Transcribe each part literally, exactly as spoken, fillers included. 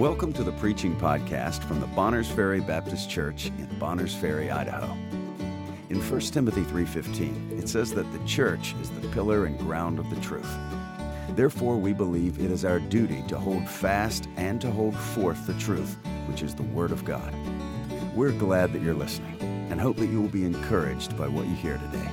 Welcome to the preaching podcast from the Bonners Ferry Baptist Church in Bonners Ferry, Idaho. In First Timothy three fifteen, it says that the church is the pillar and ground of the truth. Therefore, we believe it is our duty to hold fast and to hold forth the truth, which is the Word of God. We're glad that you're listening and hope that you will be encouraged by what you hear today.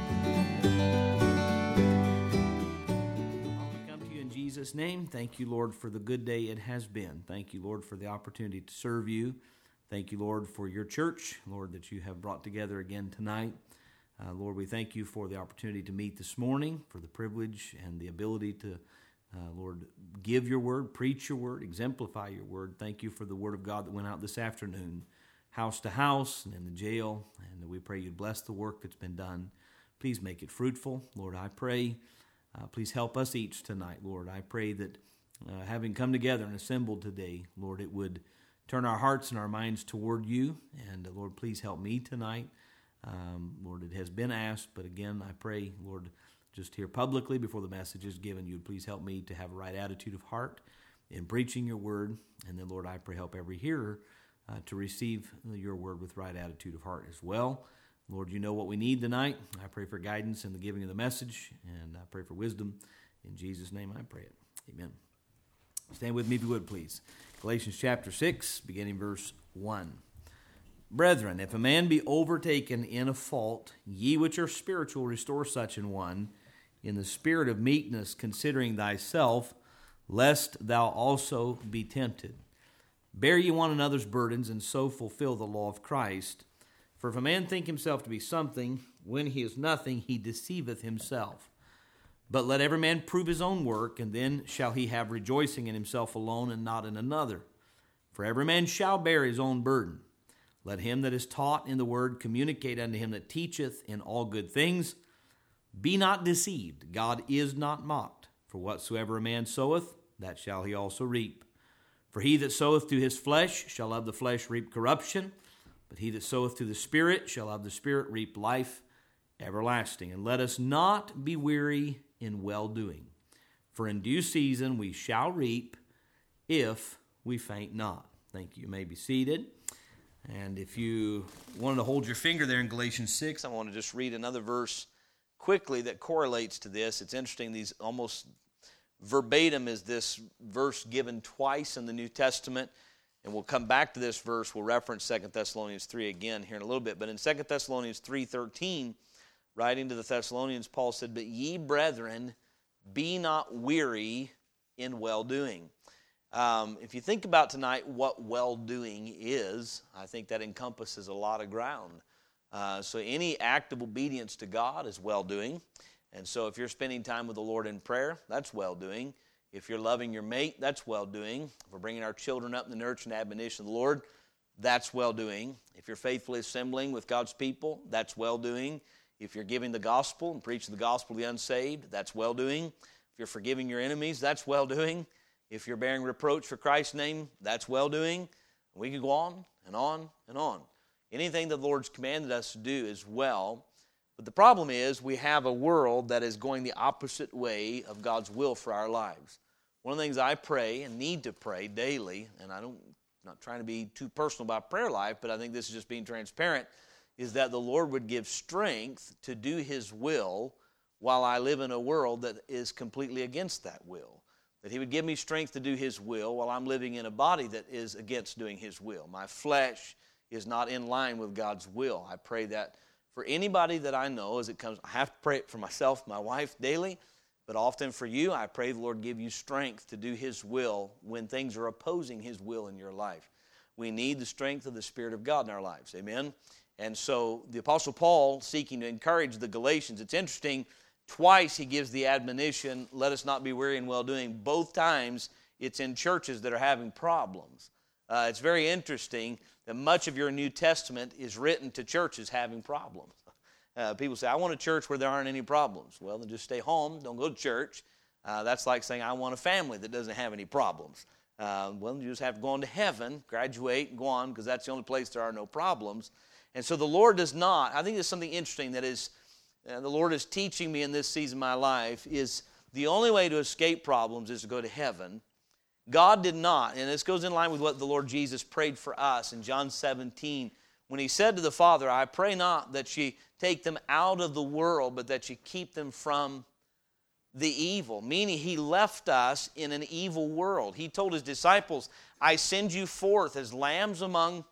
In Jesus' name, thank you, Lord, for the good day it has been. Thank you, Lord, for the opportunity to serve you. Thank you, Lord, for your church, Lord, that you have brought together again tonight. Uh, Lord, we thank you for the opportunity to meet this morning, for the privilege and the ability to, uh, Lord, give your word, preach your word, exemplify your word. Thank you for the word of God that went out this afternoon, house to house and in the jail, and we pray you'd bless the work that's been done. Please make it fruitful. Lord, I pray, uh, please help us each tonight, Lord. I pray that uh, having come together and assembled today, Lord, it would turn our hearts and our minds toward you, and uh, Lord, please help me tonight. Um, Lord, it has been asked, but again, I pray, Lord, just here publicly before the message is given, you would please help me to have a right attitude of heart in preaching your word, and then, Lord, I pray help every hearer uh, to receive your word with right attitude of heart as well. Lord, you know what we need tonight. I pray for guidance in the giving of the message, and I pray for wisdom. In Jesus' name I pray it. Amen. Stand with me if you would, please. Galatians chapter six, beginning verse one. Brethren, if a man be overtaken in a fault, ye which are spiritual, restore such an one, in the spirit of meekness, considering thyself, lest thou also be tempted. Bear ye one another's burdens, and so fulfill the law of Christ. For if a man think himself to be something, when he is nothing, he deceiveth himself. But let every man prove his own work, and then shall he have rejoicing in himself alone, and not in another. For every man shall bear his own burden. Let him that is taught in the word communicate unto him that teacheth in all good things. Be not deceived, God is not mocked. For whatsoever a man soweth, that shall he also reap. For he that soweth to his flesh shall of the flesh reap corruption, but he that soweth to the Spirit shall of the Spirit reap life everlasting. And let us not be weary in well-doing, for in due season we shall reap if we faint not. Thank you. You may be seated. And if you wanted to hold your finger there in Galatians six, I want to just read another verse quickly that correlates to this. It's interesting, these almost verbatim is this verse given twice in the New Testament. And we'll come back to this verse. We'll reference Second Thessalonians three again here in a little bit. But in Second Thessalonians three thirteen, writing to the Thessalonians, Paul said, But ye, brethren, be not weary in well-doing. Um, if you think about tonight what well-doing is, I think that encompasses a lot of ground. Uh, so any act of obedience to God is well-doing. And so if you're spending time with the Lord in prayer, that's well-doing. If you're loving your mate, that's well-doing. If we're bringing our children up in the nurture and admonition of the Lord, that's well-doing. If you're faithfully assembling with God's people, that's well-doing. If you're giving the gospel and preaching the gospel to the unsaved, that's well-doing. If you're forgiving your enemies, that's well-doing. If you're bearing reproach for Christ's name, that's well-doing. We can go on and on and on. Anything that the Lord's commanded us to do is well. But the problem is we have a world that is going the opposite way of God's will for our lives. One of the things I pray and need to pray daily, and I don't, I'm not trying to be too personal about prayer life, but I think this is just being transparent, is that the Lord would give strength to do His will while I live in a world that is completely against that will. That He would give me strength to do His will while I'm living in a body that is against doing His will. My flesh is not in line with God's will. I pray that for anybody that I know as it comes. I have to pray it for myself, my wife daily, but often for you, I pray the Lord give you strength to do His will when things are opposing His will in your life. We need the strength of the Spirit of God in our lives. Amen? And so the Apostle Paul, seeking to encourage the Galatians, it's interesting, twice he gives the admonition, let us not be weary in well-doing. Both times it's in churches that are having problems. Uh, it's very interesting that much of your New Testament is written to churches having problems. Uh, people say, I want a church where there aren't any problems. Well, then just stay home, don't go to church. Uh, that's like saying, I want a family that doesn't have any problems. Uh, well, you just have to go on to heaven, graduate, and go on, because that's the only place there are no problems. And so the Lord does not, I think there's something interesting that is, uh, the Lord is teaching me in this season of my life, is the only way to escape problems is to go to heaven. God did not, and this goes in line with what the Lord Jesus prayed for us in John seventeen, when he said to the Father, I pray not that ye take them out of the world, but that ye keep them from the evil. Meaning he left us in an evil world. He told his disciples, I send you forth as lambs among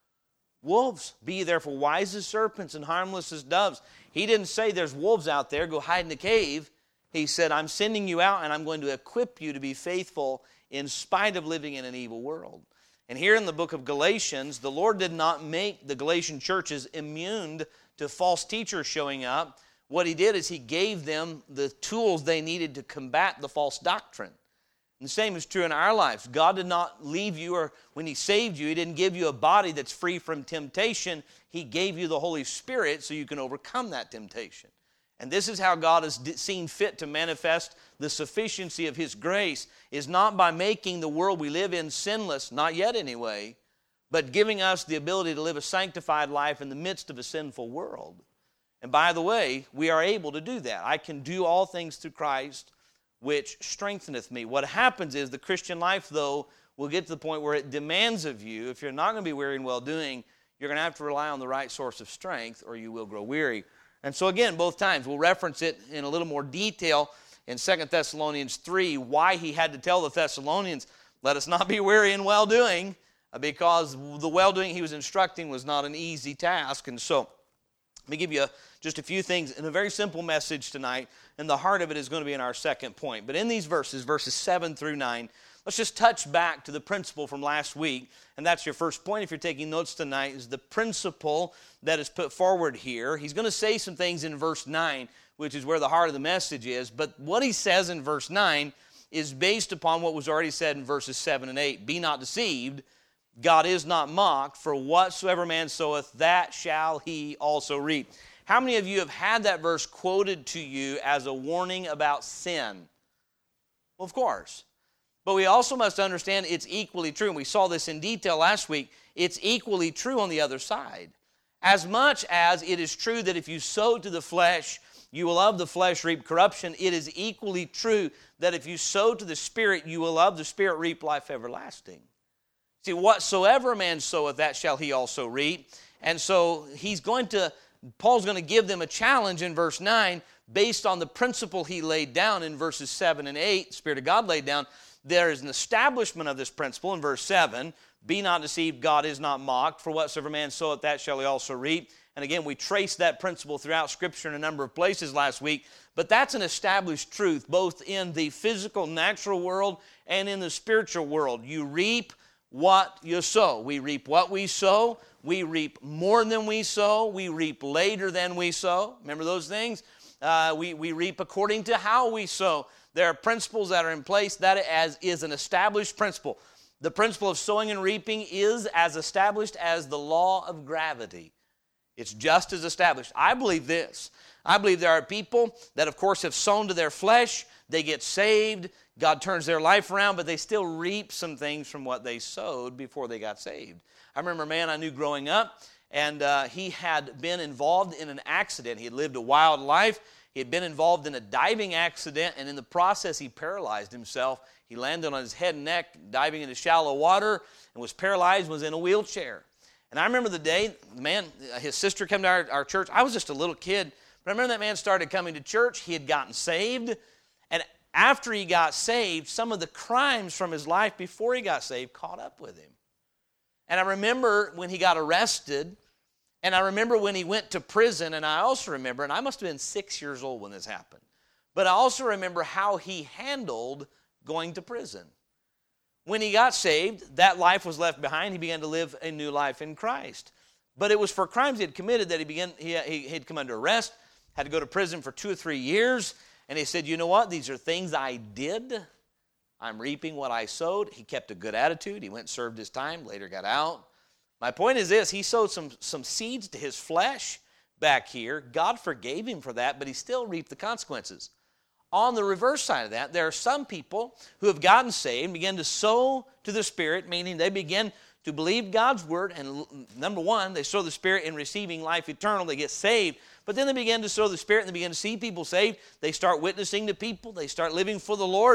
wolves. Be ye therefore wise as serpents and harmless as doves. He didn't say there's wolves out there, go hide in the cave. He said, I'm sending you out and I'm going to equip you to be faithful in spite of living in an evil world. And here in the book of Galatians, the Lord did not make the Galatian churches immune to false teachers showing up. What he did is he gave them the tools they needed to combat the false doctrine. And the same is true in our lives. God did not leave you, or when he saved you, he didn't give you a body that's free from temptation. He gave you the Holy Spirit so you can overcome that temptation. And this is how God has seen fit to manifest the sufficiency of his grace, is not by making the world we live in sinless, not yet anyway, but giving us the ability to live a sanctified life in the midst of a sinful world. And by the way, we are able to do that. I can do all things through Christ, which strengtheneth me. What happens is the Christian life, though, will get to the point where it demands of you, if you're not going to be weary in well-doing, you're going to have to rely on the right source of strength, or you will grow weary. And so again, both times, we'll reference it in a little more detail in Second Thessalonians three, why he had to tell the Thessalonians, let us not be weary in well-doing, because the well-doing he was instructing was not an easy task. And so, let me give you just a few things in a very simple message tonight, and the heart of it is going to be in our second point. But in these verses, verses seven through nine, let's just touch back to the principle from last week, and that's your first point if you're taking notes tonight, is the principle that is put forward here. He's going to say some things in verse nine, which is where the heart of the message is, but what he says in verse nine is based upon what was already said in verses seven and eight. Be not deceived, God is not mocked, for whatsoever man soweth, that shall he also reap. How many of you have had that verse quoted to you as a warning about sin? Well, of course. But we also must understand it's equally true, and we saw this in detail last week, it's equally true on the other side. As much as it is true that if you sow to the flesh, you will of the flesh reap corruption, it is equally true that if you sow to the Spirit, you will of the Spirit reap life everlasting. See, whatsoever a man soweth, that shall he also reap. And so he's going to, Paul's going to give them a challenge in verse nine based on the principle he laid down in verses seven and eight, the Spirit of God laid down. There is an establishment of this principle in verse seven. Be not deceived, God is not mocked. For whatsoever man soweth, that shall he also reap. And again, we traced that principle throughout Scripture in a number of places last week. But that's an established truth, both in the physical, natural world and in the spiritual world. You reap what you sow. We reap what we sow. We reap more than we sow. We reap later than we sow. Remember those things? Uh, we, we reap according to how we sow. There are principles that are in place that as is an established principle. The principle of sowing and reaping is as established as the law of gravity. It's just as established. I believe this. I believe there are people that, of course, have sown to their flesh. They get saved. God turns their life around, but they still reap some things from what they sowed before they got saved. I remember a man I knew growing up, and uh, he had been involved in an accident. He had lived a wild life. He had been involved in a diving accident, and in the process, he paralyzed himself. He landed on his head and neck, diving into shallow water, and was paralyzed and was in a wheelchair. And I remember the day, the man, his sister came to our, our church. I was just a little kid, but I remember that man started coming to church. He had gotten saved, and after he got saved, some of the crimes from his life before he got saved caught up with him. And I remember when he got arrested, and I remember when he went to prison, and I also remember, and I must have been six years old when this happened, but I also remember how he handled going to prison. When he got saved, that life was left behind. He began to live a new life in Christ. But it was for crimes he had committed that he began. He, he had come under arrest, had to go to prison for two or three years, and he said, you know what? These are things I did. I'm reaping what I sowed. He kept a good attitude. He went and served his time, later got out. My point is this, he sowed some, some seeds to his flesh back here. God forgave him for that, but he still reaped the consequences. On the reverse side of that, there are some people who have gotten saved and began to sow to the Spirit, meaning they begin to believe God's Word, and number one, they sow the Spirit in receiving life eternal, they get saved, but then they begin to sow the Spirit and they begin to see people saved, they start witnessing to people, they start living for the Lord,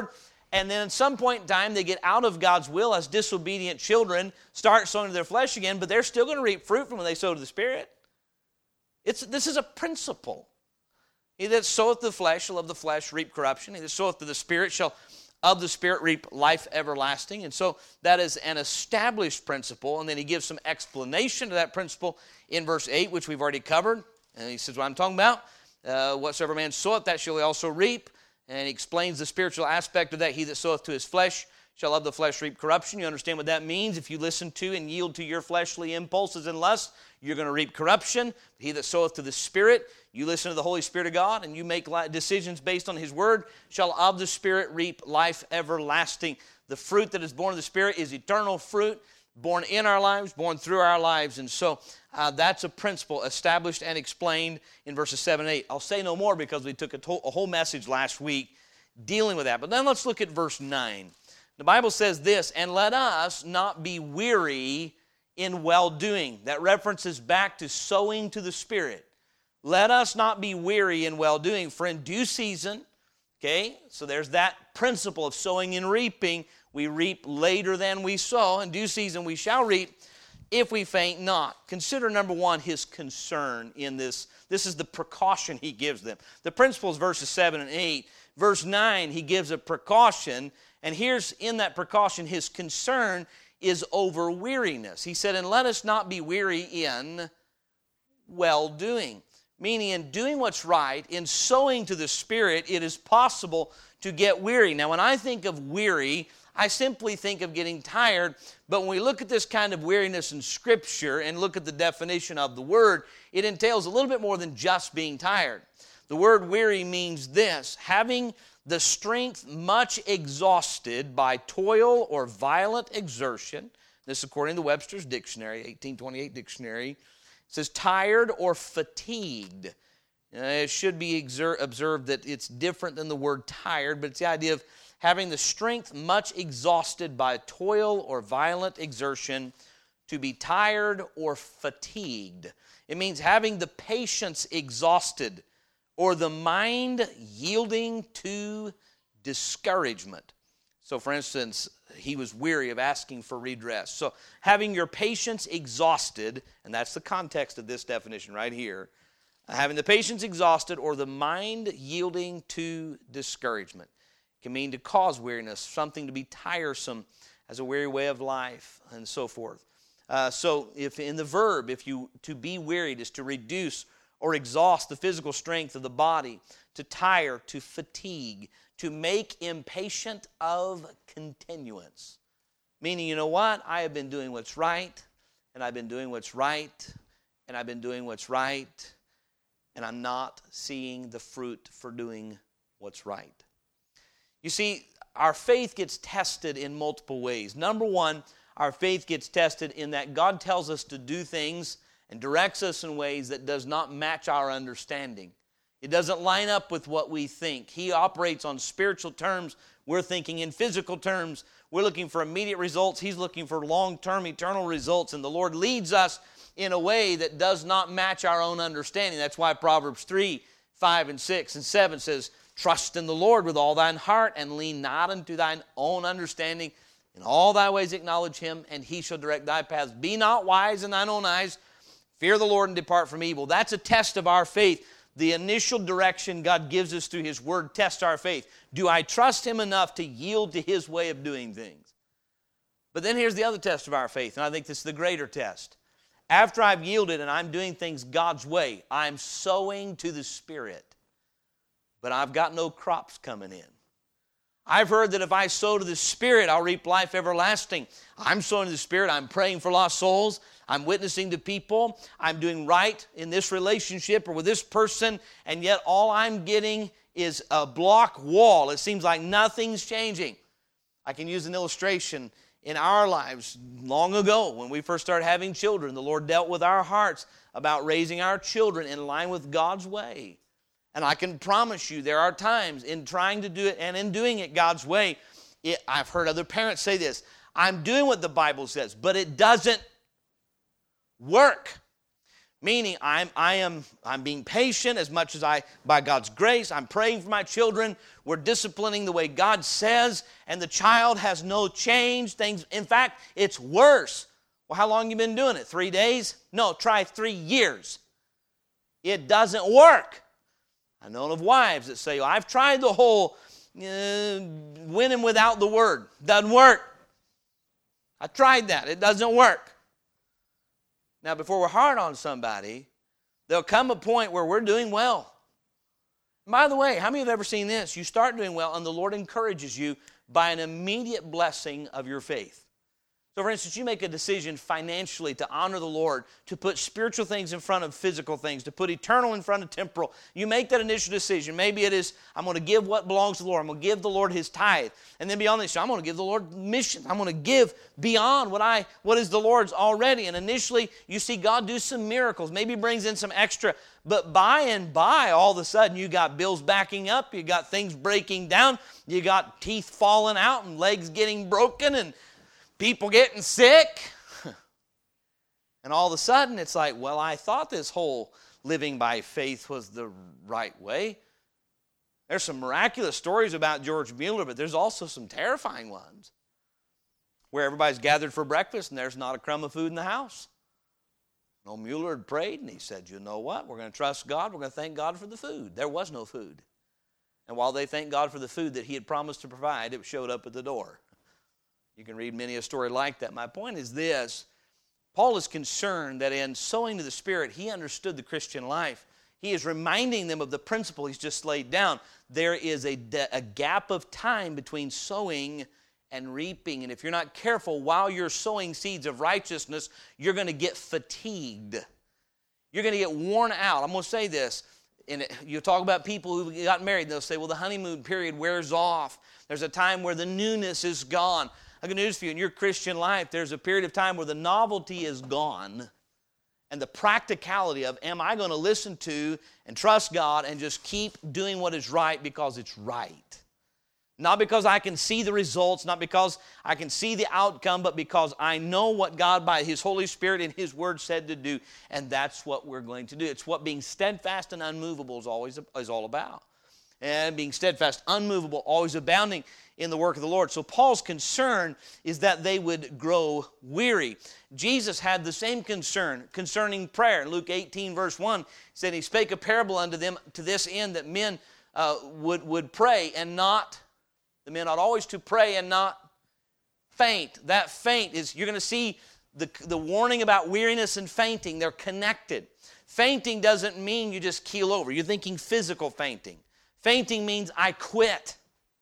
and then at some point in time they get out of God's will as disobedient children, start sowing to their flesh again, but they're still going to reap fruit from when they sow to the Spirit. It's, this is a principle. He that soweth to the flesh shall of the flesh reap corruption. He that soweth to the Spirit shall of the Spirit reap life everlasting. And so that is an established principle. And then he gives some explanation to that principle in verse eight, which we've already covered. And he says, what I'm talking about, uh, whatsoever man soweth, that shall he also reap. And he explains the spiritual aspect of that. He that soweth to his flesh shall of the flesh reap corruption. You understand what that means? If you listen to and yield to your fleshly impulses and lusts, you're going to reap corruption. He that soweth to the Spirit, you listen to the Holy Spirit of God and you make decisions based on His Word, shall of the Spirit reap life everlasting. The fruit that is born of the Spirit is eternal fruit, born in our lives, born through our lives. And so uh, that's a principle established and explained in verses seven and eight. I'll say no more because we took a, to- a whole message last week dealing with that. But then let's look at verse nine. The Bible says this, and let us not be weary in well-doing. That references back to sowing to the Spirit. Let us not be weary in well-doing, for in due season, okay, so there's that principle of sowing and reaping. We reap later than we sow. In due season we shall reap if we faint not. Consider, number one, his concern in this. This is the precaution he gives them. The principle is verses seven and eight. Verse nine, he gives a precaution, and here's in that precaution his concern is over weariness. He said, and let us not be weary in well-doing. Meaning in doing what's right, in sowing to the Spirit, it is possible to get weary. Now, when I think of weary, I simply think of getting tired. But when we look at this kind of weariness in Scripture and look at the definition of the word, it entails a little bit more than just being tired. The word weary means this, having the strength much exhausted by toil or violent exertion. This according to Webster's Dictionary, eighteen twenty-eight dictionary. It says tired or fatigued. Uh, it should be exer- observed that it's different than the word tired, but it's the idea of having the strength much exhausted by toil or violent exertion, to be tired or fatigued. It means having the patience exhausted or the mind yielding to discouragement. So, for instance, he was weary of asking for redress. So having your patience exhausted, and that's the context of this definition right here, having the patience exhausted or the mind yielding to discouragement. It can mean to cause weariness, something to be tiresome as a weary way of life, and so forth. Uh, so if in the verb, if you to be wearied is to reduce or exhaust the physical strength of the body, to tire, to fatigue, to make impatient of continuance. Meaning, you know what? I have been doing what's right, and I've been doing what's right, and I've been doing what's right, and I'm not seeing the fruit for doing what's right. You see, our faith gets tested in multiple ways. Number one, our faith gets tested in that God tells us to do things and directs us in ways that does not match our understanding. It doesn't line up with what we think. He operates on spiritual terms. We're thinking in physical terms. We're looking for immediate results. He's looking for long-term, eternal results. And the Lord leads us in a way that does not match our own understanding. That's why Proverbs three, five, and six, and seven says, trust in the Lord with all thine heart, and lean not unto thine own understanding. In all thy ways acknowledge him, and he shall direct thy paths. Be not wise in thine own eyes. Fear the Lord and depart from evil. That's a test of our faith. The initial direction God gives us through His Word tests our faith. Do I trust Him enough to yield to His way of doing things? But then here's the other test of our faith, and I think this is the greater test. After I've yielded and I'm doing things God's way, I'm sowing to the Spirit, but I've got no crops coming in. I've heard that if I sow to the Spirit, I'll reap life everlasting. I'm sowing to the Spirit. I'm praying for lost souls. I'm witnessing to people. I'm doing right in this relationship or with this person, and yet all I'm getting is a block wall. It seems like nothing's changing. I can use an illustration. In our lives, long ago, when we first started having children, the Lord dealt with our hearts about raising our children in line with God's way. And I can promise you there are times in trying to do it and in doing it God's way, it, I've heard other parents say this, I'm doing what the Bible says, but it doesn't work. Meaning I'm, I am, I'm being patient as much as I, by God's grace, I'm praying for my children. We're disciplining the way God says, and the child has no change. Things, in fact, it's worse. Well, how long have you been doing it? Three days? No, try three years. It doesn't work. I know of wives that say, well, I've tried the whole uh, winning without the word. Doesn't work. I tried that. It doesn't work. Now, before we're hard on somebody, there'll come a point where we're doing well. And by the way, how many have ever seen this? You start doing well, and the Lord encourages you by an immediate blessing of your faith. So, for instance, you make a decision financially to honor the Lord, to put spiritual things in front of physical things, to put eternal in front of temporal. You make that initial decision. Maybe it is, I'm going to give what belongs to the Lord. I'm going to give the Lord His tithe. And then beyond this, I'm going to give the Lord mission. I'm going to give beyond what I what is the Lord's already. And initially, you see God do some miracles. Maybe He brings in some extra. But by and by, all of a sudden, you got bills backing up. You got things breaking down. You got teeth falling out and legs getting broken and people getting sick. And all of a sudden, it's like, well, I thought this whole living by faith was the right way. There's some miraculous stories about George Mueller, but there's also some terrifying ones where everybody's gathered for breakfast and there's not a crumb of food in the house. No, Mueller had prayed and he said, you know what? We're going to trust God. We're going to thank God for the food. There was no food. And while they thanked God for the food that He had promised to provide, it showed up at the door. You can read many a story like that. My point is this. Paul is concerned that in sowing to the Spirit, he understood the Christian life. He is reminding them of the principle he's just laid down. There is a, a gap of time between sowing and reaping. And if you're not careful, while you're sowing seeds of righteousness, you're going to get fatigued. You're going to get worn out. I'm going to say this. And you talk about people who got married, and they'll say, well, the honeymoon period wears off. There's a time where the newness is gone. I got news for you. In your Christian life, there's a period of time where the novelty is gone and the practicality of, am I going to listen to and trust God and just keep doing what is right because it's right? Not because I can see the results, not because I can see the outcome, but because I know what God by His Holy Spirit and His Word said to do, and that's what we're going to do. It's what being steadfast and unmovable is always is all about. And being steadfast, unmovable, always abounding in the work of the Lord. So Paul's concern is that they would grow weary. Jesus had the same concern concerning prayer. In Luke eighteen, verse one, He said, He spake a parable unto them to this end, that men uh, would, would pray and not, the men ought always to pray and not faint. That faint is, you're going to see the, the warning about weariness and fainting. They're connected. Fainting doesn't mean you just keel over. You're thinking physical fainting. Fainting means I quit.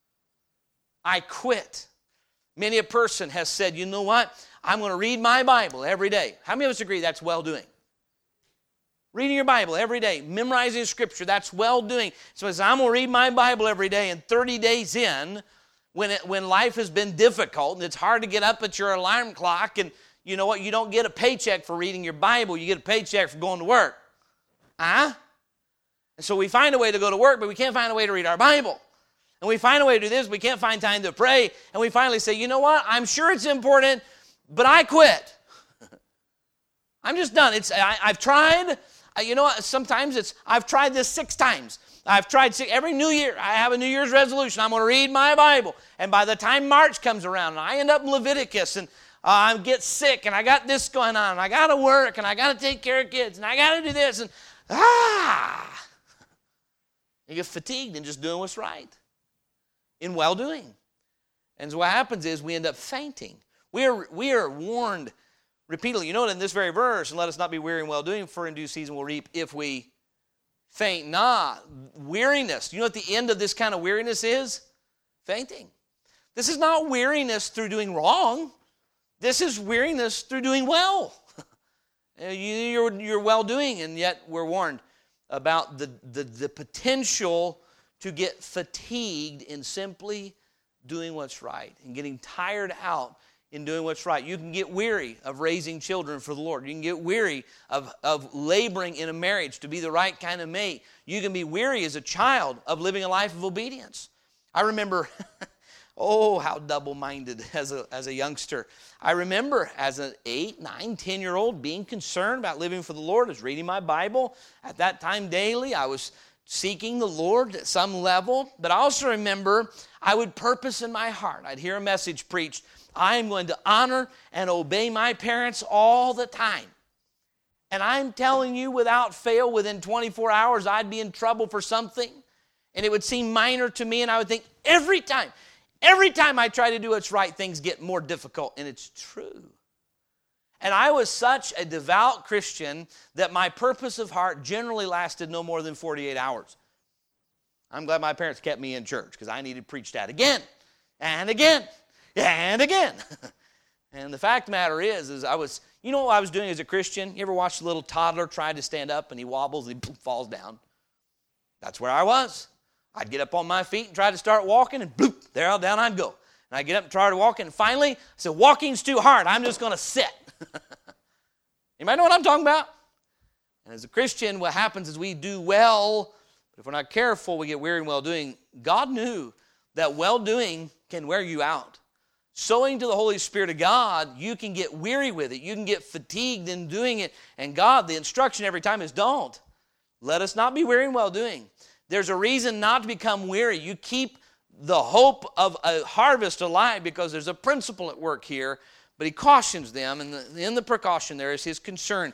I quit. Many a person has said, you know what? I'm going to read my Bible every day. How many of us agree that's well-doing? Reading your Bible every day, memorizing Scripture, that's well-doing. So as I'm going to read my Bible every day, and thirty days in, when it, when life has been difficult and it's hard to get up at your alarm clock, and you know what? You don't get a paycheck for reading your Bible. You get a paycheck for going to work. Huh? And so we find a way to go to work, but we can't find a way to read our Bible. And we find a way to do this, but we can't find time to pray. And we finally say, you know what? I'm sure it's important, but I quit. I'm just done. It's I, I've tried. I, you know what? Sometimes it's, I've tried this six times. I've tried six, every New Year. I have a New Year's resolution. I'm going to read my Bible. And by the time March comes around, and I end up in Leviticus, and uh, I get sick, and I got this going on, and I got to work, and I got to take care of kids, and I got to do this, and ah! You get fatigued in just doing what's right, in well-doing. And so what happens is we end up fainting. We are, we are warned repeatedly. You know what, in this very verse, and let us not be weary in well-doing, for in due season we'll reap if we faint not. Weariness. You know what the end of this kind of weariness is? Fainting. This is not weariness through doing wrong. This is weariness through doing well. You're, you're well-doing, and yet we're warned about the, the, the potential to get fatigued in simply doing what's right and getting tired out in doing what's right. You can get weary of raising children for the Lord. You can get weary of, of laboring in a marriage to be the right kind of mate. You can be weary as a child of living a life of obedience. I remember Oh, how double-minded as a, as a youngster. I remember as an eight, nine, ten-year-old being concerned about living for the Lord. I was reading my Bible at that time daily. I was seeking the Lord at some level. But I also remember I would purpose in my heart. I'd hear a message preached. I am going to honor and obey my parents all the time. And I'm telling you, without fail, within twenty-four hours, I'd be in trouble for something. And it would seem minor to me, and I would think, every time, every time I try to do what's right, things get more difficult. And it's true. And I was such a devout Christian that my purpose of heart generally lasted no more than forty-eight hours. I'm glad my parents kept me in church, because I needed preached at again, and again, and again. And the fact of the matter is, is I was, you know what I was doing as a Christian? You ever watch a little toddler try to stand up and he wobbles and he falls down? That's where I was. I'd get up on my feet and try to start walking, and bloop, there down I'd go. And I'd get up and try to walk, and finally, I said, walking's too hard. I'm just going to sit. Anybody know what I'm talking about? And as a Christian, what happens is we do well, but if we're not careful, we get weary in well-doing. God knew that well-doing can wear you out. Sowing to the Holy Spirit of God, you can get weary with it. You can get fatigued in doing it. And God, the instruction every time is don't. Let us not be weary in well-doing. There's a reason not to become weary. You keep the hope of a harvest alive because there's a principle at work here. But he cautions them, and the, in the precaution there is his concern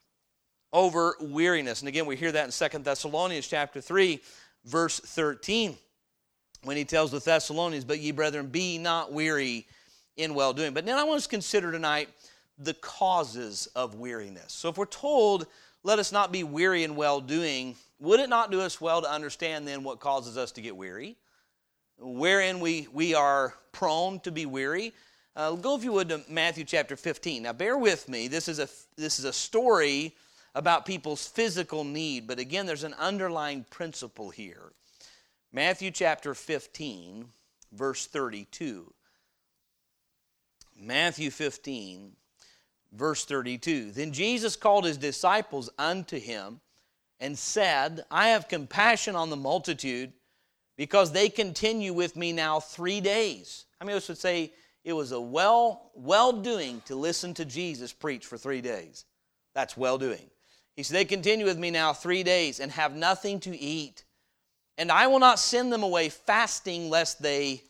over weariness. And again, we hear that in Second Thessalonians chapter three, verse thirteen. When he tells the Thessalonians, but ye brethren, be not weary in well-doing. But then I want us to consider tonight the causes of weariness. So if we're told, let us not be weary in well-doing, would it not do us well to understand then what causes us to get weary? Wherein we, we are prone to be weary? Uh, go, if you would, to Matthew chapter fifteen. Now bear with me. This is a, this is a story about people's physical need. But again, there's an underlying principle here. Matthew chapter fifteen, verse thirty-two. Matthew fifteen, verse thirty-two. Then Jesus called his disciples unto him and said, I have compassion on the multitude, because they continue with me now three days. I mean, I would say it was a well, well-doing to listen to Jesus preach for three days. That's well-doing. He said, they continue with me now three days and have nothing to eat. And I will not send them away fasting, lest they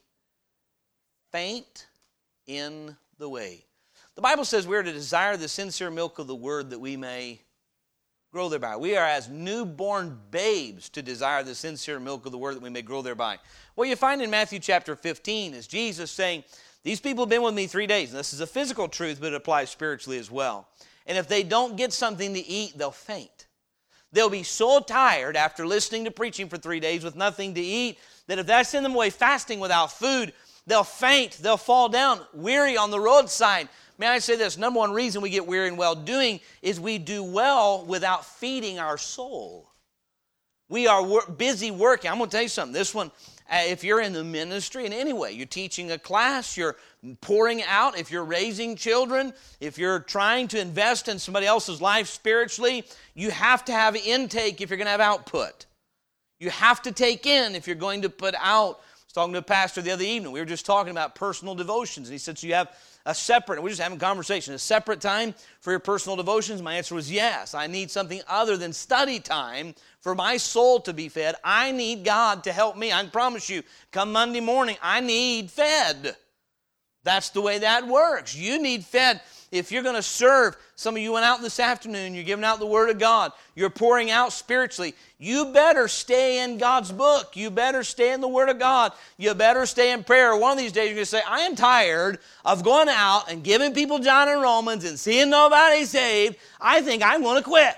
faint in the way. The Bible says we are to desire the sincere milk of the word that we may grow thereby. We are as newborn babes to desire the sincere milk of the word that we may grow thereby. What you find in Matthew chapter fifteen is Jesus saying, these people have been with me three days. And this is a physical truth, but it applies spiritually as well. And if they don't get something to eat, they'll faint. They'll be so tired after listening to preaching for three days with nothing to eat that if I send them away fasting without food, they'll faint, they'll fall down, weary on the roadside. May I say this, number one reason we get weary in well-doing is we do well without feeding our soul. We are wor- busy working. I'm going to tell you something. This one, uh, if you're in the ministry in any way, you're teaching a class, you're pouring out, if you're raising children, if you're trying to invest in somebody else's life spiritually, you have to have intake if you're going to have output. You have to take in if you're going to put out. I was talking to a pastor the other evening. We were just talking about personal devotions. And he said, so you have a separate, we're just having a conversation, a separate time for your personal devotions? My answer was yes. I need something other than study time for my soul to be fed. I need God to help me. I promise you, come Monday morning, I need fed. That's the way that works. You need fed. If you're going to serve, some of you went out this afternoon, you're giving out the Word of God, you're pouring out spiritually, you better stay in God's book. You better stay in the Word of God. You better stay in prayer. One of these days you're going to say, I am tired of going out and giving people John and Romans and seeing nobody saved. I think I'm going to quit.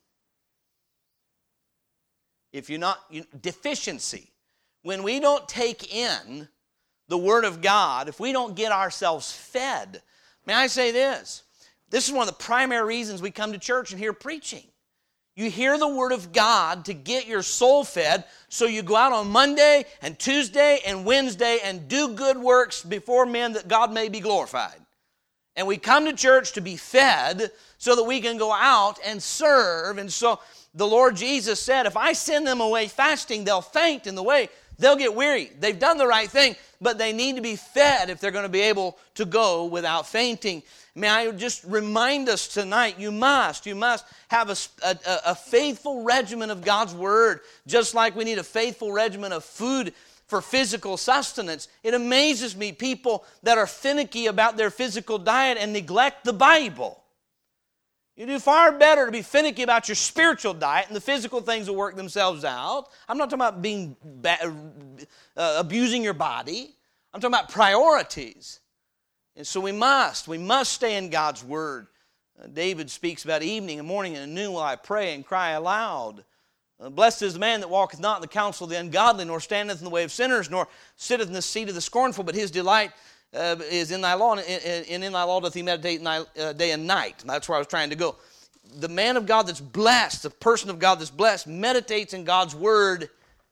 If you're not, you, deficiency. When we don't take in the Word of God, if we don't get ourselves fed, may I say this? This is one of the primary reasons we come to church and hear preaching. You hear the Word of God to get your soul fed, so you go out on Monday and Tuesday and Wednesday and do good works before men that God may be glorified. And we come to church to be fed so that we can go out and serve. And so the Lord Jesus said, if I send them away fasting, they'll faint in the way. they'll get weary. They've done the right thing, but they need to be fed if they're going to be able to go without fainting. May I just remind us tonight, you must, you must have a, a, a faithful regimen of God's Word, just like we need a faithful regimen of food for physical sustenance. It amazes me, people that are finicky about their physical diet and neglect the Bible. You do far better to be finicky about your spiritual diet, and the physical things will work themselves out. I'm not talking about being ba- uh, abusing your body. I'm talking about priorities. And so we must, we must stay in God's Word. Uh, David speaks about evening and morning and at noon will I pray and cry aloud. Uh, Blessed is the man that walketh not in the counsel of the ungodly, nor standeth in the way of sinners, nor sitteth in the seat of the scornful, but his delight uh, is in thy law, and in, in thy law doth he meditate in thy, uh, day and night. And that's where I was trying to go. The man of God that's blessed, the person of God that's blessed, meditates in God's Word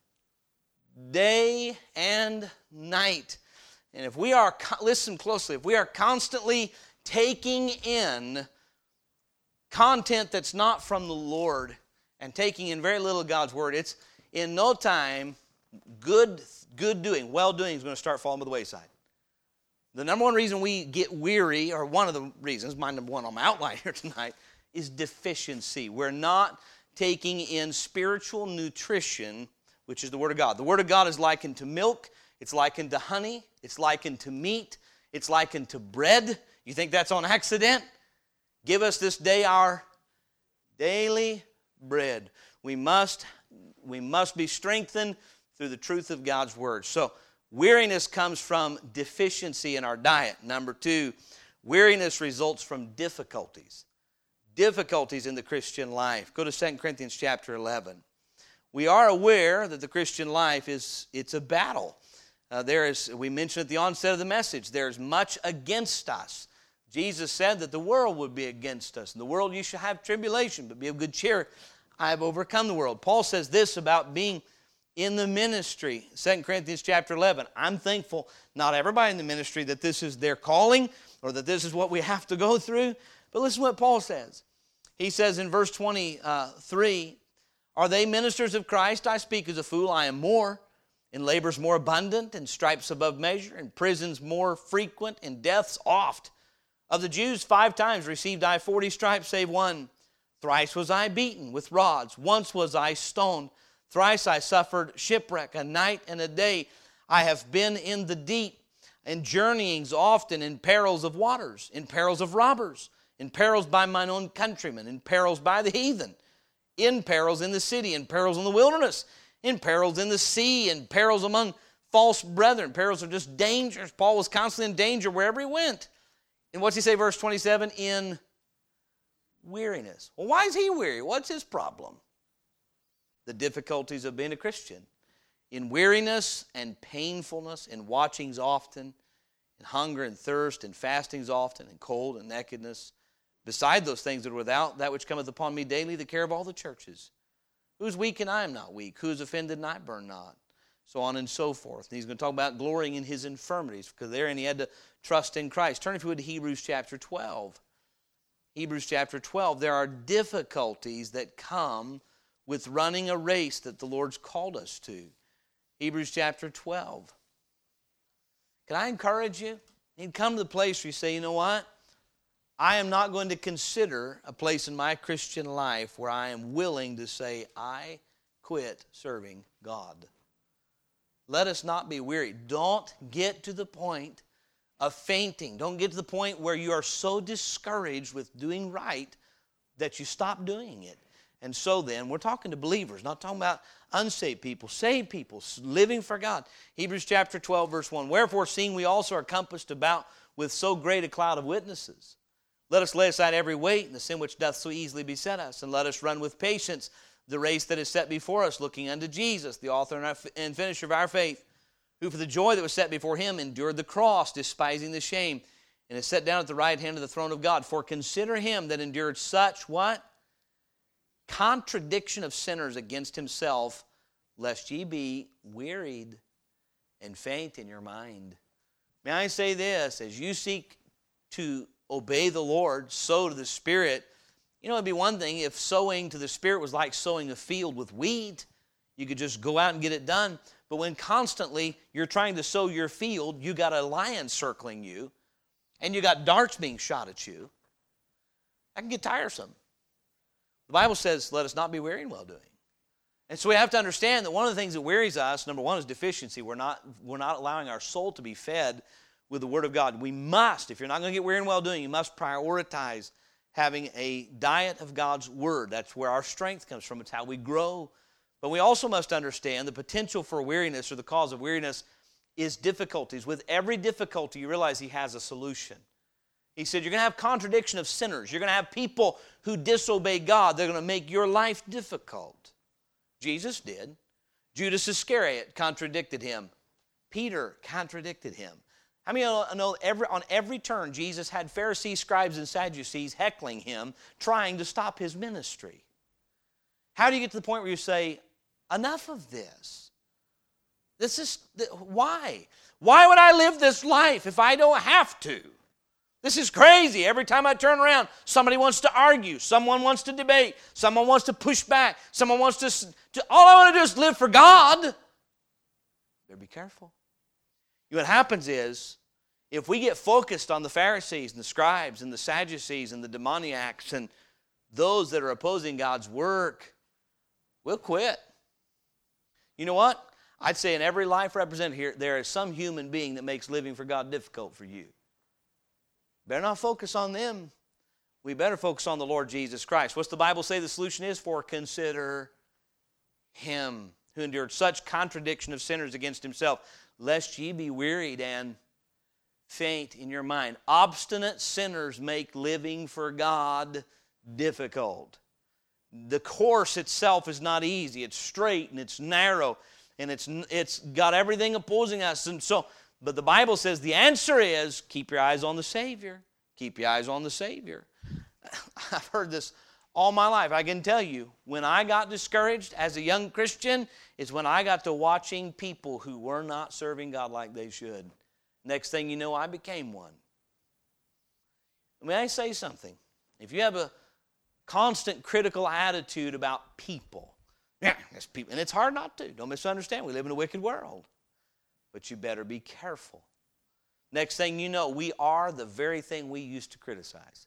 day and night. And if we are, listen closely, if we are constantly taking in content that's not from the Lord and taking in very little of God's Word, it's in no time, good, good doing, well doing is going to start falling by the wayside. The number one reason we get weary, or one of the reasons, my number one on my outline here tonight, is deficiency. We're not taking in spiritual nutrition, which is the Word of God. The Word of God is likened to milk. It's likened to honey. It's likened to meat. It's likened to bread. You think that's on accident? Give us this day our daily bread. We must, we must be strengthened through the truth of God's Word. So weariness comes from deficiency in our diet. Number two, weariness results from difficulties. Difficulties in the Christian life. Go to Second Corinthians chapter eleven. We are aware that the Christian life is, it's a battle. Uh, there is, we mentioned at the onset of the message, there is much against us. Jesus said that the world would be against us. In the world you shall have tribulation, but be of good cheer. I have overcome the world. Paul says this about being in the ministry. Second Corinthians chapter eleven. I'm thankful, not everybody in the ministry, that this is their calling or that this is what we have to go through. But listen to what Paul says. He says in verse twenty-three, are they ministers of Christ? I speak as a fool. I am more. In labors more abundant, in stripes above measure, in prisons more frequent, in deaths oft. Of the Jews five times received I forty stripes, save one. Thrice was I beaten with rods. Once was I stoned. Thrice I suffered shipwreck. A night and a day I have been in the deep, in journeyings often, in perils of waters, in perils of robbers, in perils by mine own countrymen, in perils by the heathen, in perils in the city, in perils in the wilderness, in perils in the sea, in perils among false brethren. Perils are just dangers. Paul was constantly in danger wherever he went. And what's he say, verse twenty-seven? In weariness. Well, why is he weary? What's his problem? The difficulties of being a Christian. In weariness and painfulness, in watchings often, in hunger and thirst, in fastings often, in cold and nakedness. Beside those things that are without, that which cometh upon me daily, the care of all the churches. Who's weak and I am not weak? Who's offended and I burn not? So on and so forth. And he's going to talk about glorying in his infirmities, because therein he had to trust in Christ. Turn if you would to Hebrews chapter twelve. Hebrews chapter twelve. There are difficulties that come with running a race that the Lord's called us to. Hebrews chapter twelve. Can I encourage you? You come to the place where you say, you know what? I am not going to consider a place in my Christian life where I am willing to say, I quit serving God. Let us not be weary. Don't get to the point of fainting. Don't get to the point where you are so discouraged with doing right that you stop doing it. And so then, we're talking to believers, not talking about unsaved people, saved people, living for God. Hebrews chapter twelve, verse one. Wherefore, seeing we also are compassed about with so great a cloud of witnesses, let us lay aside every weight and the sin which doth so easily beset us, and let us run with patience the race that is set before us, looking unto Jesus, the author and finisher of our faith, who for the joy that was set before him endured the cross, despising the shame, and is set down at the right hand of the throne of God. For consider him that endured such, what? Contradiction of sinners against himself, lest ye be wearied and faint in your mind. May I say this, as you seek to obey the Lord, sow to the Spirit. You know, it'd be one thing if sowing to the Spirit was like sowing a field with weed. You could just go out and get it done. But But when constantly you're trying to sow your field, you got a lion circling you, and you got darts being shot at you, that can get tiresome. The Bible says, let us not be weary in well-doing. And so we have to understand that one of the things that wearies us, number one, is deficiency. We're not, we're not allowing our soul to be fed with the Word of God. We must, if you're not going to get weary in well-doing, you must prioritize having a diet of God's Word. That's where our strength comes from. It's how we grow. But we also must understand the potential for weariness, or the cause of weariness, is difficulties. With every difficulty, you realize He has a solution. He said, you're going to have contradiction of sinners. You're going to have people who disobey God. They're going to make your life difficult. Jesus did. Judas Iscariot contradicted Him. Peter contradicted Him. How many of you know every, on every turn Jesus had Pharisees, scribes, and Sadducees heckling Him, trying to stop His ministry? How do you get to the point where you say, enough of this? This is, why? Why would I live this life if I don't have to? This is crazy. Every time I turn around, somebody wants to argue. Someone wants to debate. Someone wants to push back. Someone wants to, to all I want to do is live for God. Better be careful. What happens is, if we get focused on the Pharisees and the scribes and the Sadducees and the demoniacs and those that are opposing God's work, we'll quit. You know what? I'd say in every life represented here, there is some human being that makes living for God difficult for you. Better not focus on them. We better focus on the Lord Jesus Christ. What's the Bible say the solution is? For consider Him who endured such contradiction of sinners against Himself, lest ye be wearied and faint in your mind. Obstinate sinners make living for God difficult. The course itself is not easy. It's straight and it's narrow, and it's it's got everything opposing us. And so, but the Bible says the answer is keep your eyes on the Savior. Keep your eyes on the Savior. I've heard this all my life. I can tell you, when I got discouraged as a young Christian, is when I got to watching people who were not serving God like they should. Next thing you know, I became one. May I say something? If you have a constant critical attitude about people, yeah, there's people, and it's hard not to. Don't misunderstand. We live in a wicked world. But you better be careful. Next thing you know, we are the very thing we used to criticize.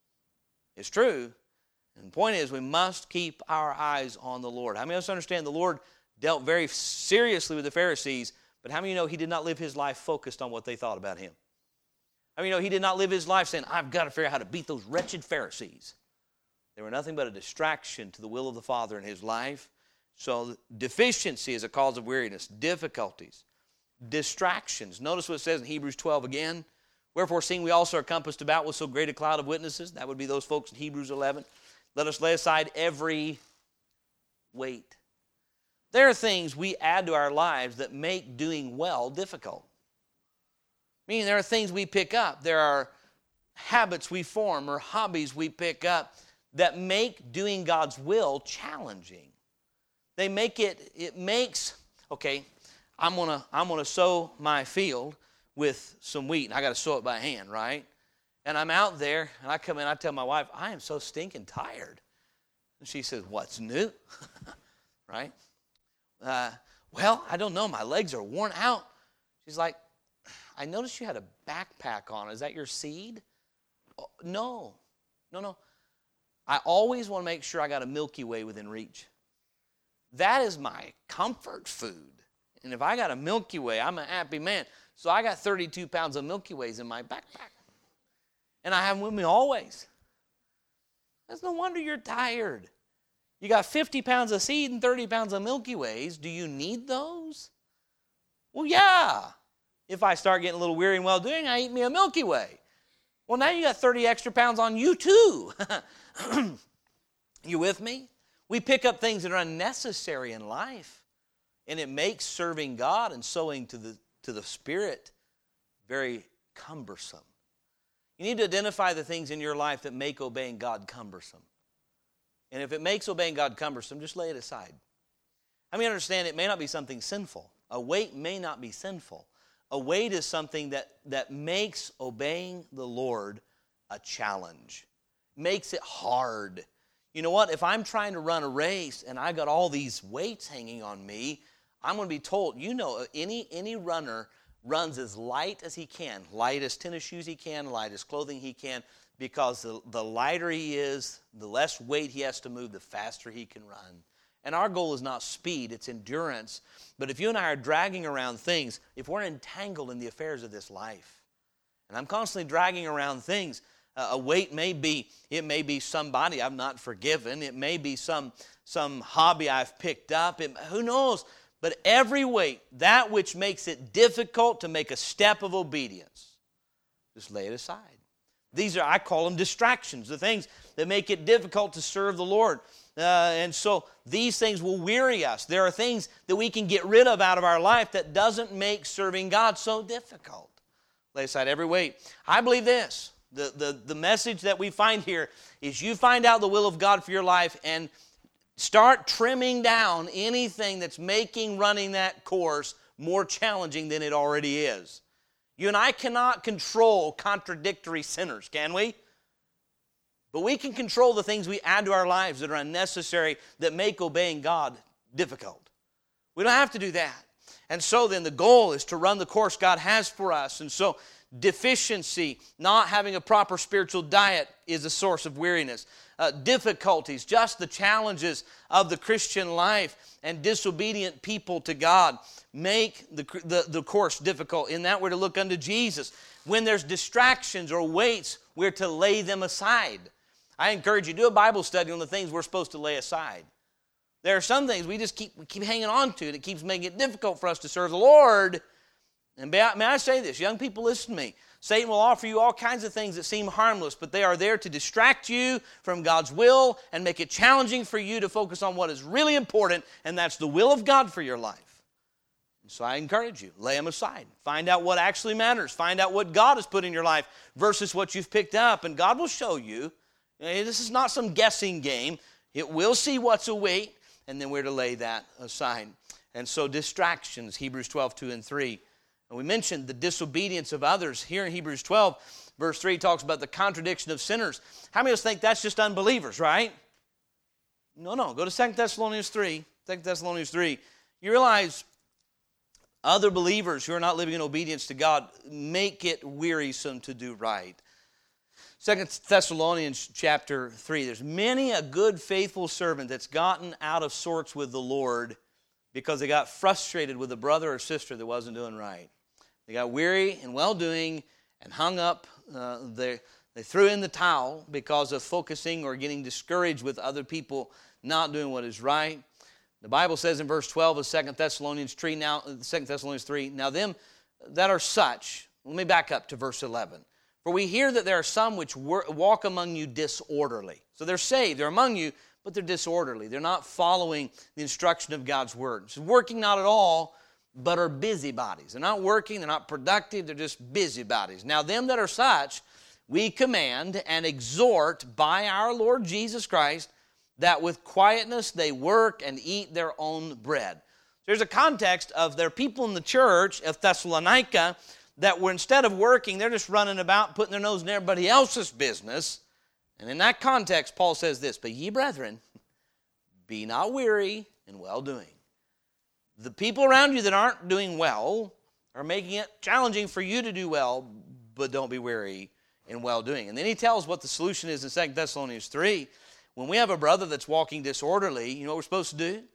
It's true. And the point is, we must keep our eyes on the Lord. How many of us understand the Lord dealt very seriously with the Pharisees, but how many of you know He did not live His life focused on what they thought about Him? How many of you know He did not live His life saying, I've got to figure out how to beat those wretched Pharisees? They were nothing but a distraction to the will of the Father in His life. So deficiency is a cause of weariness, difficulties, distractions. Notice what it says in Hebrews twelve again. Wherefore, seeing we also are compassed about with so great a cloud of witnesses, that would be those folks in Hebrews eleven, let us lay aside every weight. There are things we add to our lives that make doing well difficult. Meaning there are things we pick up. There are habits we form or hobbies we pick up that make doing God's will challenging. They make it, it makes, okay, I'm gonna, I'm gonna sow my field with some wheat, and I gotta sow it by hand, right? And I'm out there, and I come in, I tell my wife, I am so stinking tired. And she says, what's new? Right? Uh, well, I don't know, my legs are worn out. She's like, I noticed you had a backpack on. Is that your seed? Oh, no, no, no. I always want to make sure I got a Milky Way within reach. That is my comfort food. And if I got a Milky Way, I'm a happy man. So I got thirty-two pounds of Milky Ways in my backpack. And I have them with me always. That's no wonder you're tired. You got fifty pounds of seed and thirty pounds of Milky Ways. Do you need those? Well, yeah. If I start getting a little weary and well-doing, I eat me a Milky Way. Well, now you got thirty extra pounds on you too. You with me? We pick up things that are unnecessary in life, and it makes serving God and sowing to the, to the Spirit very cumbersome. You need to identify the things in your life that make obeying God cumbersome. And if it makes obeying God cumbersome, just lay it aside. I mean, understand it may not be something sinful. A weight may not be sinful. A weight is something that, that makes obeying the Lord a challenge. Makes it hard. You know what? If I'm trying to run a race and I got all these weights hanging on me, I'm going to be told, you know, any, any runner runs as light as he can, light as tennis shoes he can, light as clothing he can, because the, the lighter he is, the less weight he has to move, the faster he can run. And our goal is not speed, it's endurance. But if you and I are dragging around things, if we're entangled in the affairs of this life, and I'm constantly dragging around things, uh, a weight may be, it may be somebody I've not forgiven, it may be some, some hobby I've picked up, it, who knows? But every weight, that which makes it difficult to make a step of obedience, just lay it aside. These are, I call them distractions, the things that make it difficult to serve the Lord. Uh, and so these things will weary us. There are things that we can get rid of out of our life that doesn't make serving God so difficult. Lay aside every weight. I believe this. The, the, the message that we find here is you find out the will of God for your life and start trimming down anything that's making running that course more challenging than it already is. You and I cannot control contradictory sinners, can we? But we can control the things we add to our lives that are unnecessary, that make obeying God difficult. We don't have to do that. And so then the goal is to run the course God has for us. And so deficiency, not having a proper spiritual diet, is a source of weariness. Uh, difficulties, just the challenges of the Christian life and disobedient people to God make the, the, the course difficult. In that we're to look unto Jesus. When there's distractions or weights, we're to lay them aside. I encourage you to do a Bible study on the things we're supposed to lay aside. There are some things we just keep, we keep hanging on to that keeps making it difficult for us to serve the Lord. And may I, may I say this, young people, listen to me. Satan will offer you all kinds of things that seem harmless, but they are there to distract you from God's will and make it challenging for you to focus on what is really important, and that's the will of God for your life. And so I encourage you, lay them aside. Find out what actually matters. Find out what God has put in your life versus what you've picked up, and God will show you. This is not some guessing game. It will see what's a weight, and then we're to lay that aside. And so distractions, Hebrews twelve, two and three. And we mentioned the disobedience of others. Here in Hebrews twelve, verse three talks about the contradiction of sinners. How many of us think that's just unbelievers, right? No, no. Go to Second Thessalonians three. Second Thessalonians three. You realize other believers who are not living in obedience to God make it wearisome to do right. Second Thessalonians chapter three. There's many a good, faithful servant that's gotten out of sorts with the Lord because they got frustrated with a brother or sister that wasn't doing right. They got weary in well-doing and hung up. Uh, they, they threw in the towel because of focusing or getting discouraged with other people not doing what is right. The Bible says in verse twelve of Second Thessalonians three, now, Second Thessalonians three, now them that are such, let me back up to verse eleven. For we hear that there are some which walk among you disorderly. So they're saved, they're among you, but they're disorderly. They're not following the instruction of God's word. So working not at all, but are busybodies. They're not working, they're not productive, they're just busybodies. Now them that are such, we command and exhort by our Lord Jesus Christ, that with quietness they work and eat their own bread. There's a context of there are people in the church of Thessalonica that were, instead of working, they're just running about, putting their nose in everybody else's business. And in that context, Paul says this, but ye brethren, be not weary in well-doing. The people around you that aren't doing well are making it challenging for you to do well, but don't be weary in well-doing. And then he tells what the solution is in Second Thessalonians three. When we have a brother that's walking disorderly, you know what we're supposed to do? The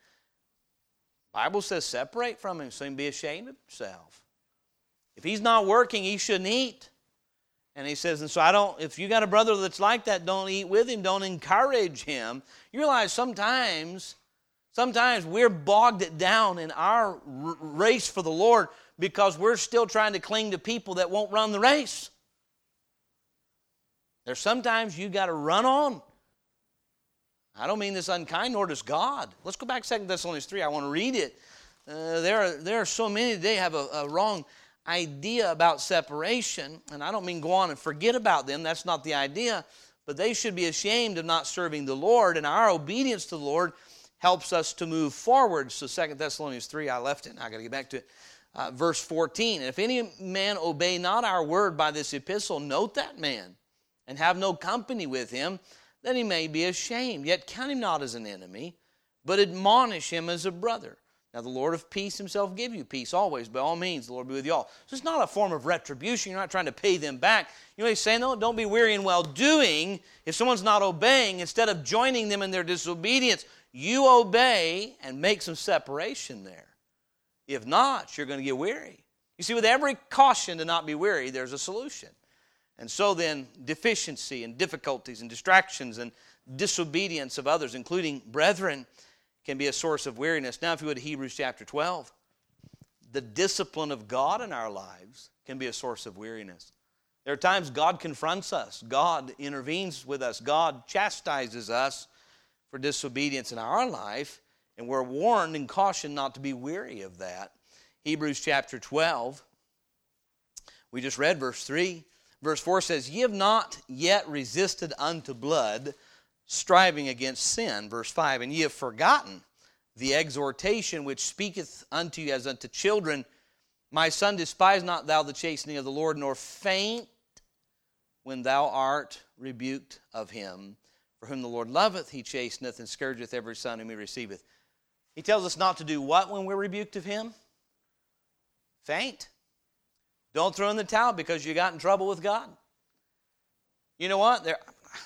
Bible says separate from him so he can be ashamed of himself. If he's not working, he shouldn't eat. And he says, and so I don't, if you got a brother that's like that, don't eat with him, don't encourage him. You realize sometimes, sometimes we're bogged down in our r- race for the Lord because we're still trying to cling to people that won't run the race. There's sometimes you got to run on. I don't mean this unkind, nor does God. Let's go back to Second Thessalonians three. I want to read it. Uh, there, are, there are so many today have a, a wrong idea about separation, and I don't mean go on and forget about them. That's not the idea. But they should be ashamed of not serving the Lord, and our obedience to the Lord helps us to move forward. So Second Thessalonians three, I left it. I got to get back to it. Uh, verse fourteen, and if any man obey not our word by this epistle, note that man, and have no company with him, that he may be ashamed. Yet count him not as an enemy, but admonish him as a brother. Now the Lord of peace himself give you peace always. By all means, the Lord be with you all. So it's not a form of retribution. You're not trying to pay them back. You know what he's saying, though? Don't be weary in well-doing. If someone's not obeying, instead of joining them in their disobedience, you obey and make some separation there. If not, you're going to get weary. You see, with every caution to not be weary, there's a solution. And so then, deficiency and difficulties and distractions and disobedience of others, including brethren, can be a source of weariness. Now, if you would, Hebrews chapter twelve. The discipline of God in our lives can be a source of weariness. There are times God confronts us. God intervenes with us. God chastises us for disobedience in our life. And we're warned and cautioned not to be weary of that. Hebrews chapter twelve. We just read verse three. Verse four says, Ye have not yet resisted unto blood, striving against sin. Verse five, And ye have forgotten the exhortation which speaketh unto you as unto children. My son, despise not thou the chastening of the Lord, nor faint when thou art rebuked of him. For whom the Lord loveth, he chasteneth, and scourgeth every son whom he receiveth. He tells us not to do what when we're rebuked of him? Faint. Don't throw in the towel because you got in trouble with God. You know what? There,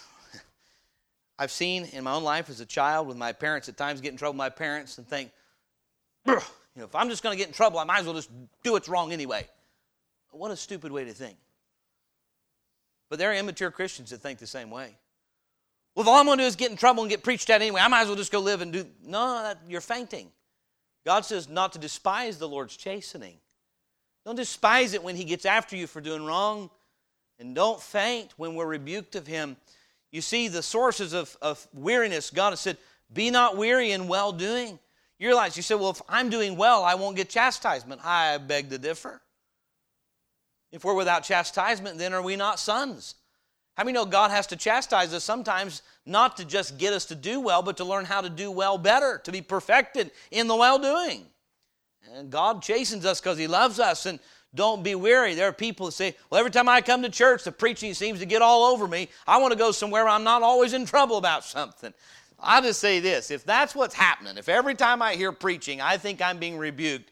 I've seen in my own life as a child with my parents at times get in trouble with my parents and think, you know, if I'm just going to get in trouble, I might as well just do what's wrong anyway. What a stupid way to think. But there are immature Christians that think the same way. Well, if all I'm going to do is get in trouble and get preached at anyway, I might as well just go live and do... No, that, you're fainting. God says not to despise the Lord's chastening. Don't despise it when he gets after you for doing wrong. And don't faint when we're rebuked of him. You see, the sources of, of weariness, God has said, be not weary in well-doing. You realize, you say, well, if I'm doing well, I won't get chastisement. I beg to differ. If we're without chastisement, then are we not sons? How many know God has to chastise us sometimes not to just get us to do well, but to learn how to do well better, to be perfected in the well-doing? And God chastens us because he loves us. And don't be weary. There are people that say, well, every time I come to church, the preaching seems to get all over me. I want to go somewhere where I'm not always in trouble about something. I'll just say this. If that's what's happening, if every time I hear preaching, I think I'm being rebuked,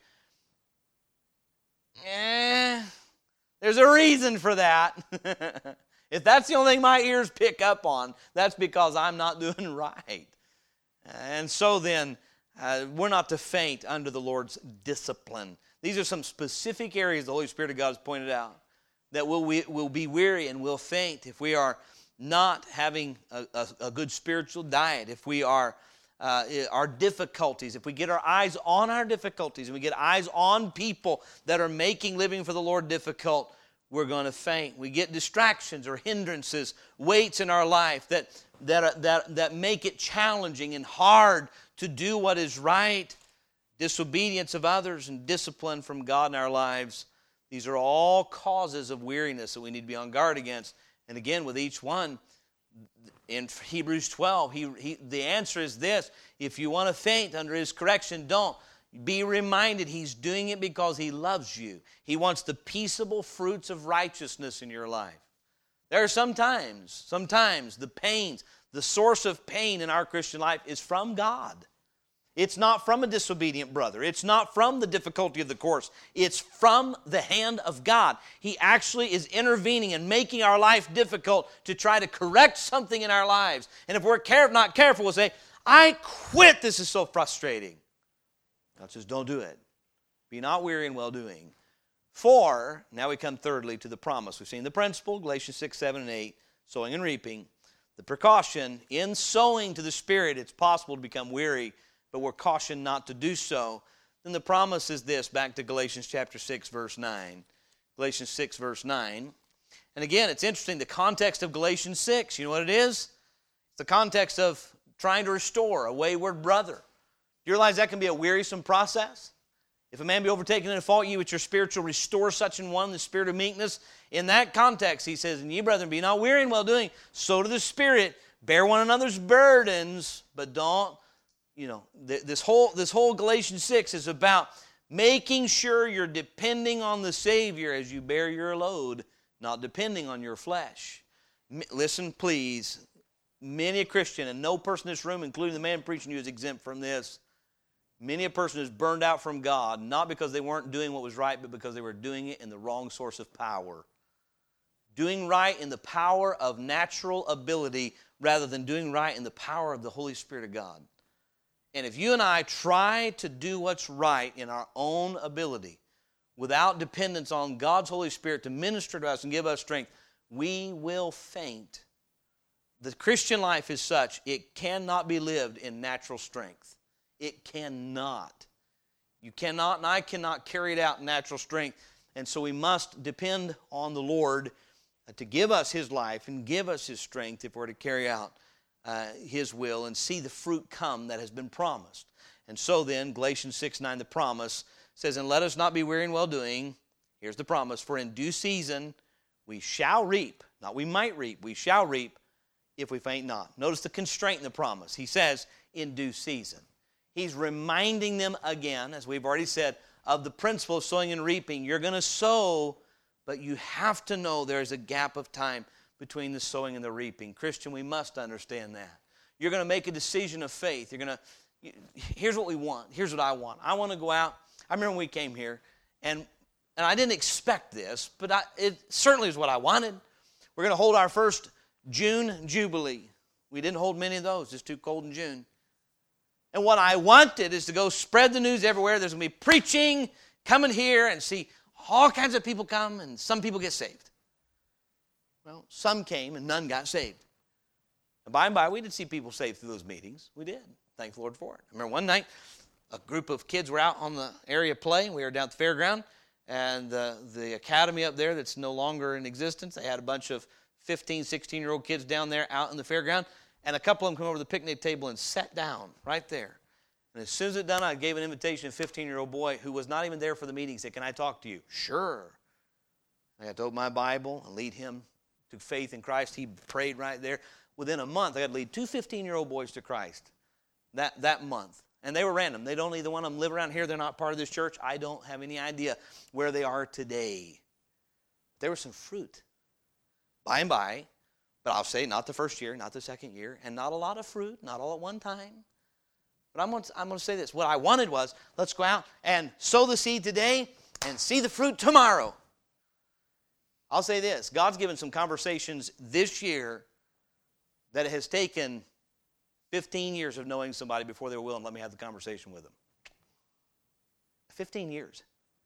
eh, there's a reason for that. If that's the only thing my ears pick up on, that's because I'm not doing right. And so then, uh, we're not to faint under the Lord's discipline. These are some specific areas the Holy Spirit of God has pointed out that we'll, we, will be weary and we'll faint if we are not having a, a, a good spiritual diet, if we are, uh, our difficulties, if we get our eyes on our difficulties and we get eyes on people that are making living for the Lord difficult, we're going to faint. We get distractions or hindrances, weights in our life that, that, that, that make it challenging and hard to do what is right. Disobedience of others and discipline from God in our lives. These are all causes of weariness that we need to be on guard against. And again, with each one, in Hebrews twelve, he, he, the answer is this. If you want to faint under his correction, don't. Be reminded he's doing it because he loves you. He wants the peaceable fruits of righteousness in your life. There are sometimes, sometimes the pains, the source of pain in our Christian life is from God. It's not from a disobedient brother. It's not from the difficulty of the course. It's from the hand of God. He actually is intervening and making our life difficult to try to correct something in our lives. And if we're care- not careful, we'll say, I quit. This is so frustrating. God says, don't do it. Be not weary in well-doing. For, now we come thirdly to the promise. We've seen the principle, Galatians six, seven, and eight, sowing and reaping. The precaution, in sowing to the Spirit, it's possible to become weary, but we're cautioned not to do so. Then the promise is this, back to Galatians chapter six, verse nine. Galatians six, verse nine. And again, it's interesting, the context of Galatians six, you know what it is? It's the context of trying to restore a wayward brother. Do you realize that can be a wearisome process? If a man be overtaken in a fault, ye which are spiritual, restore such an one, the spirit of meekness. In that context, he says, and ye, brethren, be not weary in well-doing, so to the Spirit, bear one another's burdens, but don't, you know, this whole, this whole Galatians six is about making sure you're depending on the Savior as you bear your load, not depending on your flesh. Listen, please, many a Christian, and no person in this room, including the man preaching to you, is exempt from this. Many a person is burned out from God, not because they weren't doing what was right, but because they were doing it in the wrong source of power. Doing right in the power of natural ability rather than doing right in the power of the Holy Spirit of God. And if you and I try to do what's right in our own ability, without dependence on God's Holy Spirit to minister to us and give us strength, we will faint. The Christian life is such, it cannot be lived in natural strength. It cannot. You cannot, and I cannot carry it out in natural strength. And so we must depend on the Lord to give us His life and give us His strength if we're to carry out uh, His will and see the fruit come that has been promised. And so then, Galatians six nine, the promise says, and let us not be weary in well-doing. Here's the promise, for in due season we shall reap. Not we might reap, we shall reap if we faint not. Notice the constraint in the promise. He says, in due season. He's reminding them again, as we've already said, of the principle of sowing and reaping. You're going to sow, but you have to know there's a gap of time between the sowing and the reaping. Christian, we must understand that. You're going to make a decision of faith. You're going to, here's what we want. Here's what I want. I want to go out. I remember when we came here, and, and I didn't expect this, but I, it certainly is what I wanted. We're going to hold our first June Jubilee. We didn't hold many of those. It's too cold in June. And what I wanted is to go spread the news everywhere. There's going to be preaching, coming here and see all kinds of people come, and some people get saved. Well, some came and none got saved. And by and by, we did see people saved through those meetings. We did. Thank the Lord for it. I remember one night, a group of kids were out on the area playing. We were down at the fairground, and the, the academy up there that's no longer in existence, they had a bunch of fifteen, sixteen-year-old kids down there out in the fairground, and a couple of them come over to the picnic table and sat down right there. And as soon as it done, I gave an invitation to a fifteen-year-old boy who was not even there for the meeting. He said, can I talk to you? Sure. I got to open my Bible and lead him to faith in Christ. He prayed right there. Within a month, I got to lead two fifteen-year-old boys to Christ that, that month. And they were random. They don't either one of them live around here. They're not part of this church. I don't have any idea where they are today. There was some fruit. By and by, but I'll say not the first year, not the second year, and not a lot of fruit, not all at one time. But I'm going to, I'm going to say this. What I wanted was, let's go out and sow the seed today and see the fruit tomorrow. I'll say this. God's given some conversations this year that it has taken fifteen years of knowing somebody before they were willing to let me have the conversation with them. fifteen years.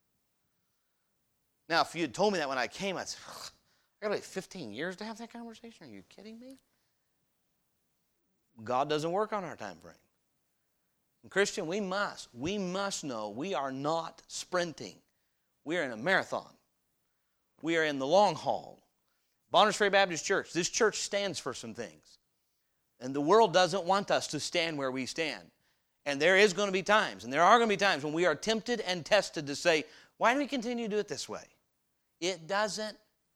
Now, if you had told me that when I came, I'd say, I got to wait fifteen years to have that conversation? Are you kidding me? God doesn't work on our time frame. And Christian, we must, we must know we are not sprinting. We are in a marathon. We are in the long haul. Bonners Ferry Baptist Church, this church stands for some things. And the world doesn't want us to stand where we stand. And there is going to be times, and there are going to be times when we are tempted and tested to say, why do we continue to do it this way? It doesn't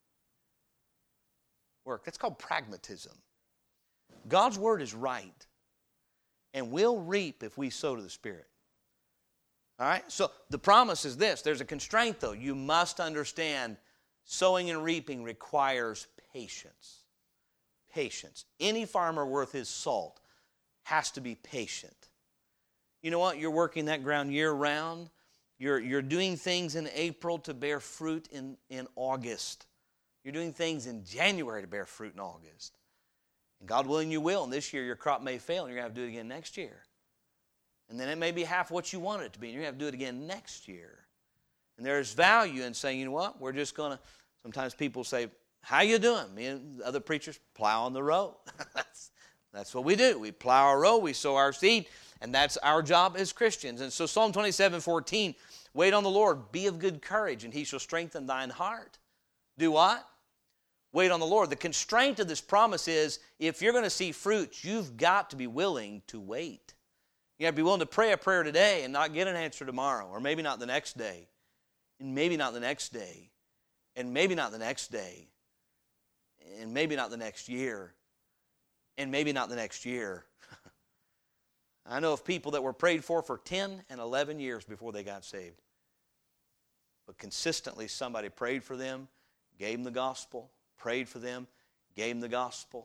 work. That's called pragmatism. God's word is right. And we'll reap if we sow to the Spirit. All right? So the promise is this. There's a constraint, though. You must understand sowing and reaping requires patience. Patience. Any farmer worth his salt has to be patient. You know what? You're working that ground year-round. You're, you're doing things in April to bear fruit in, in August. You're doing things in January to bear fruit in August. And God willing, you will. And this year, your crop may fail, and you're going to have to do it again next year. And then it may be half what you want it to be, and you're going to have to do it again next year. And there's value in saying, you know what, we're just going to, sometimes people say, how you doing? Me and other preachers plow on the row. that's, that's what we do. We plow our row, we sow our seed, and that's our job as Christians. And so Psalm twenty-seven fourteen, wait on the Lord, be of good courage, and he shall strengthen thine heart. Do what? Wait on the Lord. The constraint of this promise is if you're going to see fruit, you've got to be willing to wait. You have to be willing to pray a prayer today and not get an answer tomorrow, or maybe not the next day, and maybe not the next day, and maybe not the next day, and maybe not the next year, and maybe not the next year. I know of people that were prayed for for ten and eleven years before they got saved. But consistently somebody prayed for them, gave them the gospel, prayed for them, gave them the gospel,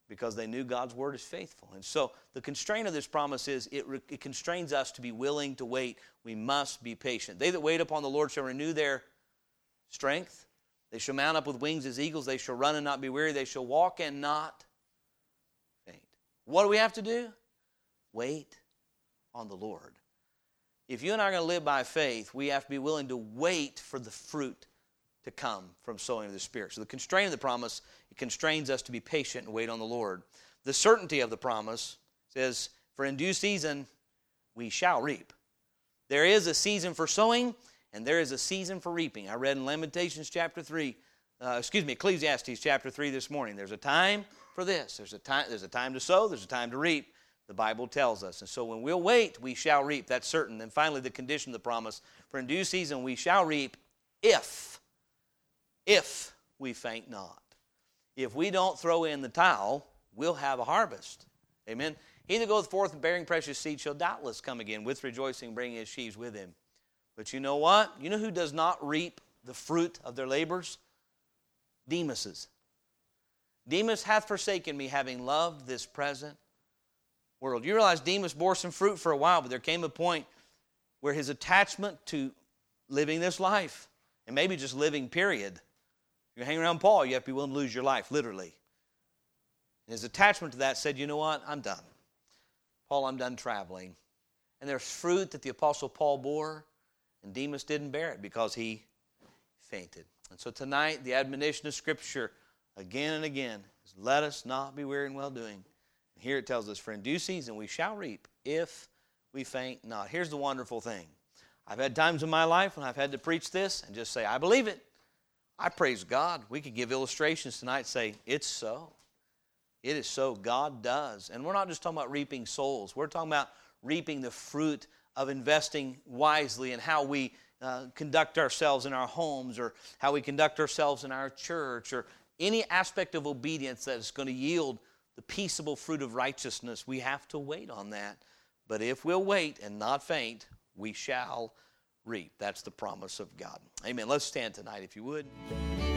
because they knew God's word is faithful. And so the constraint of this promise is it, re- it constrains us to be willing to wait. We must be patient. They that wait upon the Lord shall renew their strength. They shall mount up with wings as eagles. They shall run and not be weary. They shall walk and not faint. What do we have to do? Wait on the Lord. If you and I are going to live by faith, we have to be willing to wait for the fruit to come from sowing of the Spirit. So the constraint of the promise, it constrains us to be patient and wait on the Lord. The certainty of the promise says, for in due season we shall reap. There is a season for sowing, and there is a season for reaping. I read in Lamentations chapter three, uh, excuse me, Ecclesiastes chapter three this morning. There's a time for this. There's a time, there's a time to sow, there's a time to reap. The Bible tells us. And so when we'll wait, we shall reap. That's certain. And finally, the condition of the promise. For in due season we shall reap if, if we faint not. If we don't throw in the towel, we'll have a harvest. Amen. He that goeth forth bearing precious seed shall doubtless come again with rejoicing, bringing his sheaves with him. But you know what? You know who does not reap the fruit of their labors? Demas's. Demas hath forsaken me, having loved this present world. You realize Demas bore some fruit for a while, but there came a point where his attachment to living this life, and maybe just living, period. You hang around Paul, you have to be willing to lose your life, literally. And his attachment to that said, you know what? I'm done. Paul, I'm done traveling. And there's fruit that the Apostle Paul bore, and Demas didn't bear it because he fainted. And so tonight, the admonition of Scripture, again and again, is let us not be weary in well-doing. And here it tells us, for in due season we shall reap if we faint not. Here's the wonderful thing. I've had times in my life when I've had to preach this and just say, I believe it. I praise God. We could give illustrations tonight, say, it's so. It is so. God does. And we're not just talking about reaping souls. We're talking about reaping the fruit of investing wisely in how we uh, conduct ourselves in our homes, or how we conduct ourselves in our church, or any aspect of obedience that is going to yield the peaceable fruit of righteousness. We have to wait on that. But if we'll wait and not faint, we shall reap. That's the promise of God. Amen. Let's stand tonight, if you would.